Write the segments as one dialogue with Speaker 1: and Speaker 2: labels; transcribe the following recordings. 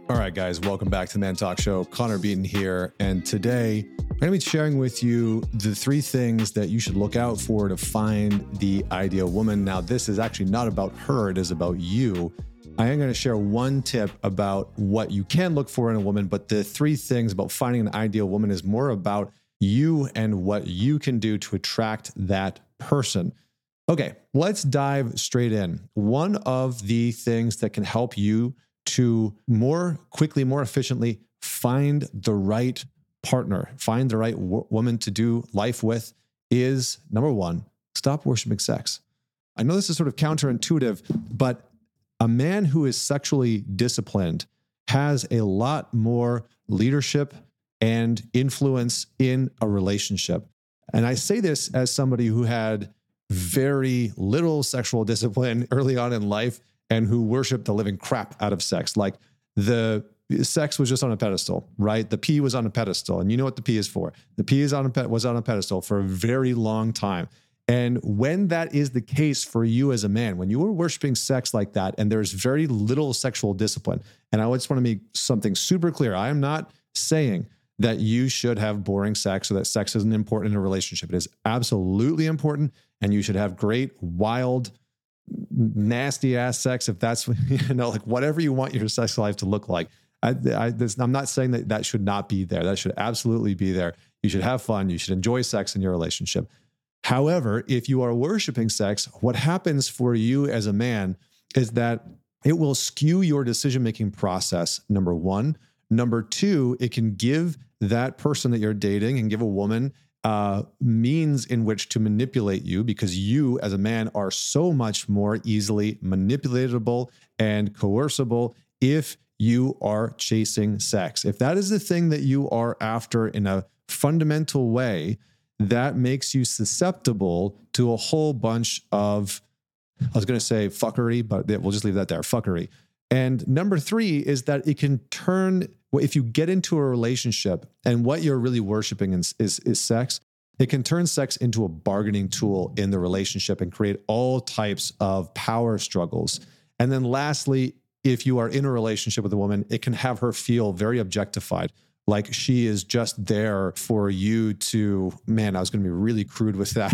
Speaker 1: All right, guys, welcome back to the Man Talk Show. Connor Beaton here. And today, I'm going to be sharing with you the 3 things that you should look out for to find the ideal woman. Now, this is actually not about her. It is about you. I am going to share one tip about what you can look for in a woman, but the 3 things about finding an ideal woman is more about you and what you can do to attract that person. Okay, let's dive straight in. One of the things that can help you to more quickly, more efficiently find the right partner, find the right woman to do life with is, number 1, stop worshiping sex. I know this is sort of counterintuitive, but a man who is sexually disciplined has a lot more leadership and influence in a relationship. And I say this as somebody who had very little sexual discipline early on in life and who worshiped the living crap out of sex. Like the sex was just on a pedestal, right? The P was on a pedestal. And you know what the P is for. The P was on a pedestal for a very long time. And when that is the case for you as a man, when you are worshiping sex like that, and there's very little sexual discipline, and I just want to make something super clear. I am not saying that you should have boring sex or that sex isn't important in a relationship. It is absolutely important. And you should have great, wild, nasty ass sex if that's, like whatever you want your sex life to look like. I'm not saying that should not be there. That should absolutely be there. You should have fun. You should enjoy sex in your relationship. However, if you are worshiping sex, what happens for you as a man is that it will skew your decision-making process, number 1. Number 2, it can give that person that you're dating and give a woman means in which to manipulate you, because you as a man are so much more easily manipulatable and coercible if you are chasing sex. If that is the thing that you are after in a fundamental way, that makes you susceptible to a whole bunch of, I was going to say fuckery, but we'll just leave that there, fuckery. And number 3 is that it can turn, if you get into a relationship and what you're really worshiping is sex, it can turn sex into a bargaining tool in the relationship and create all types of power struggles. And then lastly, if you are in a relationship with a woman, it can have her feel very objectified, like she is just there for you to, man, I was going to be really crude with that.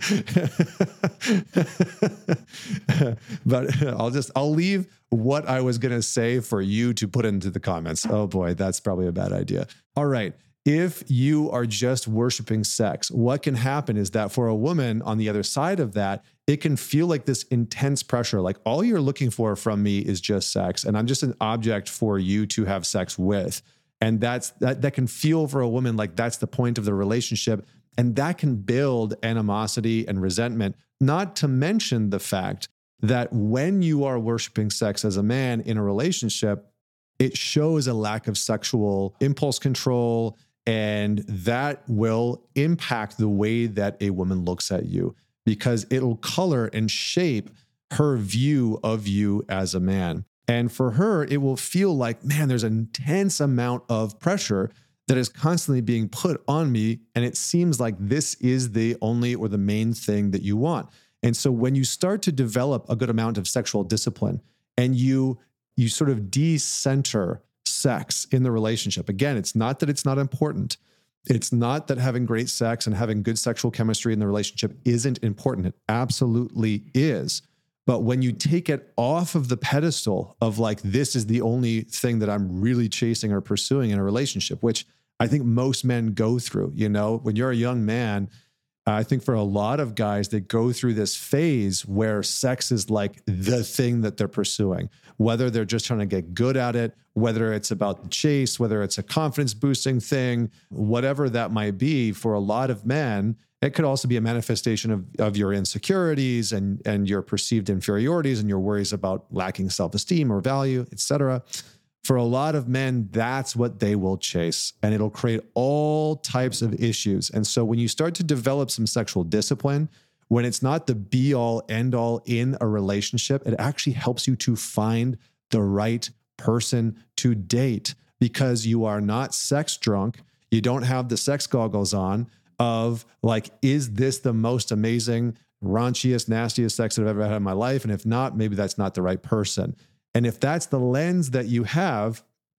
Speaker 1: But I'll leave what I was going to say for you to put into the comments. Oh boy, that's probably a bad idea. All right. If you are just worshiping sex, what can happen is that for a woman on the other side of that, it can feel like this intense pressure. Like all you're looking for from me is just sex. And I'm just an object for you to have sex with. And that can feel for a woman like that's the point of the relationship. And that can build animosity and resentment, not to mention the fact that when you are worshiping sex as a man in a relationship, it shows a lack of sexual impulse control, and that will impact the way that a woman looks at you because it'll color and shape her view of you as a man. And for her, it will feel like, man, there's an intense amount of pressure that is constantly being put on me. And it seems like this is the only or the main thing that you want. And so when you start to develop a good amount of sexual discipline and you sort of decenter sex in the relationship, again, it's not that it's not important. It's not that having great sex and having good sexual chemistry in the relationship isn't important. It absolutely is. But when you take it off of the pedestal of like, this is the only thing that I'm really chasing or pursuing in a relationship, which I think most men go through, when you're a young man, I think for a lot of guys, they go through this phase where sex is like the thing that they're pursuing, whether they're just trying to get good at it, whether it's about the chase, whether it's a confidence boosting thing, whatever that might be. For a lot of men, it could also be a manifestation of your insecurities and your perceived inferiorities and your worries about lacking self-esteem or value, etc. For a lot of men, that's what they will chase, and it'll create all types of issues. And so when you start to develop some sexual discipline, when it's not the be-all, end-all in a relationship, it actually helps you to find the right person to date because you are not sex drunk. You don't have the sex goggles on of like, is this the most amazing, raunchiest, nastiest sex that I've ever had in my life? And if not, maybe that's not the right person. And if that's the lens that you have,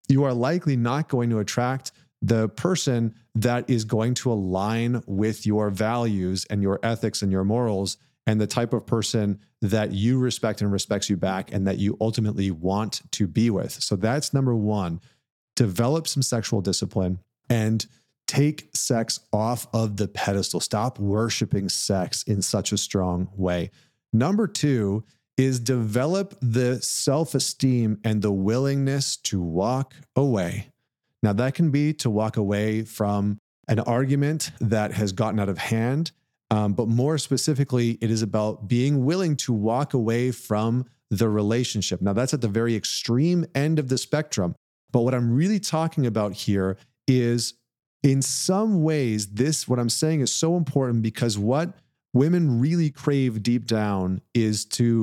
Speaker 1: you are likely not going to attract the person that is going to align with your values and your ethics and your morals and the type of person that you respect and respects you back and that you ultimately want to be with. So that's number one. Develop some sexual discipline and take sex off of the pedestal. Stop worshiping sex in such a strong way. Number two is develop the self-esteem and the willingness to walk away. Now, that can be to walk away from an argument that has gotten out of hand, but more specifically, it is about being willing to walk away from the relationship. Now, that's at the very extreme end of the spectrum. But what I'm really talking about here is, in some ways, what I'm saying is so important because what women really crave deep down is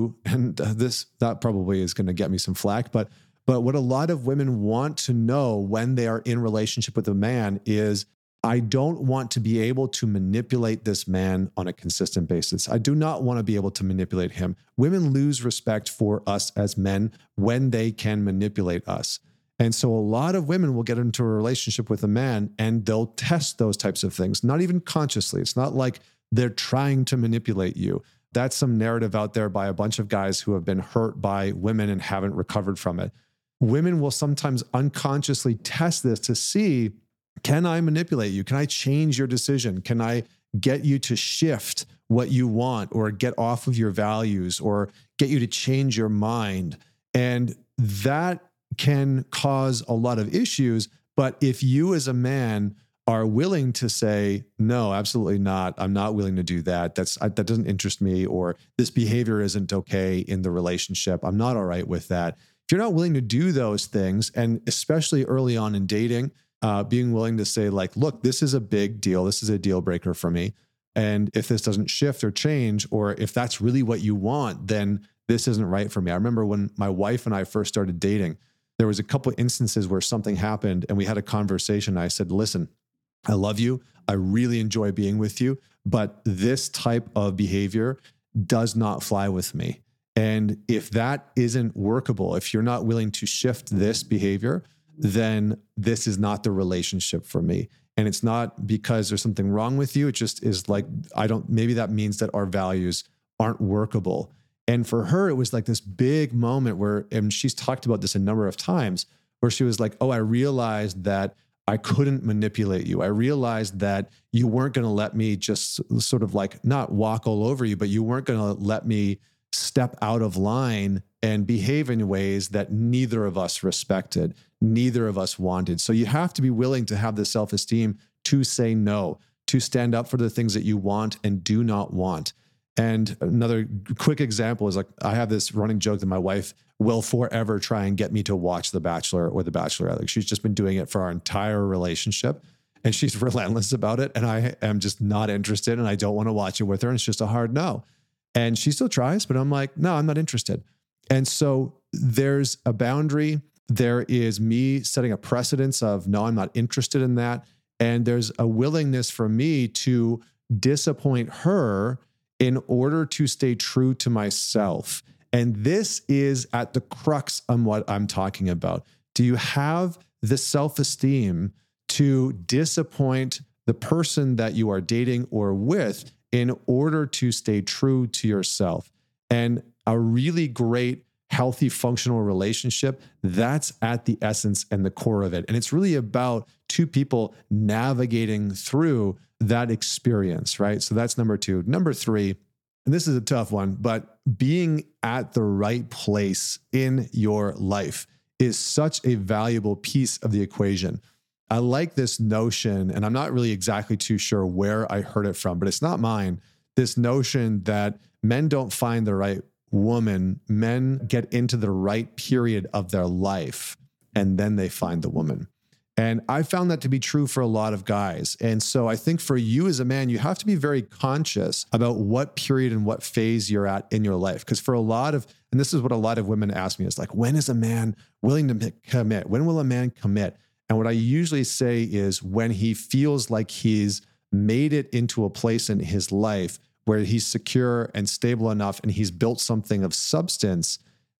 Speaker 1: that probably is going to get me some flack, but what a lot of women want to know when they are in relationship with a man is, I don't want to be able to manipulate this man on a consistent basis. I do not want to be able to manipulate him. Women lose respect for us as men when they can manipulate us. And so a lot of women will get into a relationship with a man and they'll test those types of things, not even consciously. It's not like they're trying to manipulate you. That's some narrative out there by a bunch of guys who have been hurt by women and haven't recovered from it. Women will sometimes unconsciously test this to see, can I manipulate you? Can I change your decision? Can I get you to shift what you want or get off of your values or get you to change your mind? And that can cause a lot of issues. But if you as a man are willing to say, no, absolutely not, I'm not willing to do that. That doesn't interest me, or this behavior isn't okay in the relationship. I'm not all right with that. If you're not willing to do those things, and especially early on in dating, being willing to say like, look, this is a big deal. This is a deal breaker for me. And if this doesn't shift or change, or if that's really what you want, then this isn't right for me. I remember when my wife and I first started dating, there was a couple of instances where something happened and we had a conversation. I said, listen, I love you. I really enjoy being with you, but this type of behavior does not fly with me. And if that isn't workable, if you're not willing to shift this behavior, then this is not the relationship for me. And it's not because there's something wrong with you. It just is like, maybe that means that our values aren't workable. And for her, it was like this big moment where, and she's talked about this a number of times, where she was like, oh, I realized that I couldn't manipulate you. I realized that you weren't going to let me just sort of like not walk all over you, but you weren't going to let me step out of line and behave in ways that neither of us respected, neither of us wanted. So you have to be willing to have the self-esteem to say no, to stand up for the things that you want and do not want. And another quick example is like, I have this running joke that my wife will forever try and get me to watch The Bachelor or The Bachelorette. Like, she's just been doing it for our entire relationship and she's relentless about it. And I am just not interested and I don't want to watch it with her. And it's just a hard no. And she still tries, but I'm like, no, I'm not interested. And so there's a boundary. There is me setting a precedence of, no, I'm not interested in that. And there's a willingness for me to disappoint her in order to stay true to myself. And this is at the crux on what I'm talking about. Do you have the self-esteem to disappoint the person that you are dating or with in order to stay true to yourself? And a really great, healthy, functional relationship, that's at the essence and the core of it. And it's really about two people navigating through that experience, right? So that's number two. Number three, and this is a tough one, but being at the right place in your life is such a valuable piece of the equation. I like this notion, and I'm not really exactly too sure where I heard it from, but it's not mine. This notion that men don't find the right woman, men get into the right period of their life, and then they find the woman. And I found that to be true for a lot of guys. And so I think for you as a man, you have to be very conscious about what period and what phase you're at in your life. Because for a lot of, and this is what a lot of women ask me, is like, when is a man willing to commit? When will a man commit? And what I usually say is when he feels like he's made it into a place in his life where he's secure and stable enough and he's built something of substance,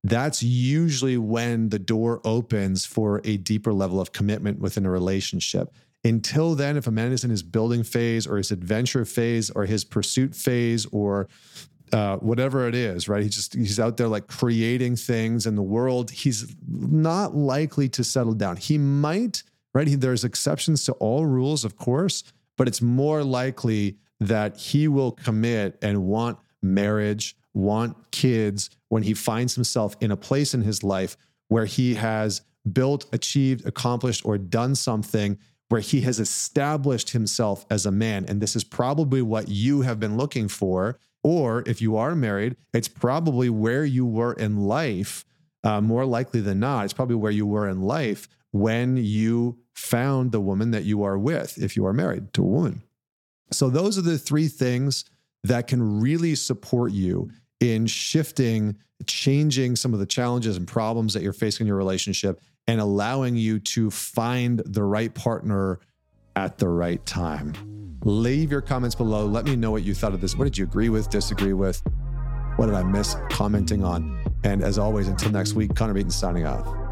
Speaker 1: that's usually when the door opens for a deeper level of commitment within a relationship. Until then, if a man is in his building phase or his adventure phase or his pursuit phase or whatever it is, right? He's out there like creating things in the world. He's not likely to settle down. He might, right? There's exceptions to all rules, of course, but it's more likely that he will commit and want marriage, want kids when he finds himself in a place in his life where he has built, achieved, accomplished, or done something where he has established himself as a man. And this is probably what you have been looking for. Or if you are married, it's probably where you were in life, more likely than not, it's probably where you were in life when you found the woman that you are with, if you are married to a woman. So those are the three things that can really support you in shifting, changing some of the challenges and problems that you're facing in your relationship and allowing you to find the right partner at the right time. Leave your comments below. Let me know what you thought of this. What did you agree with, disagree with? What did I miss commenting on? And as always, until next week, Connor Beaton signing off.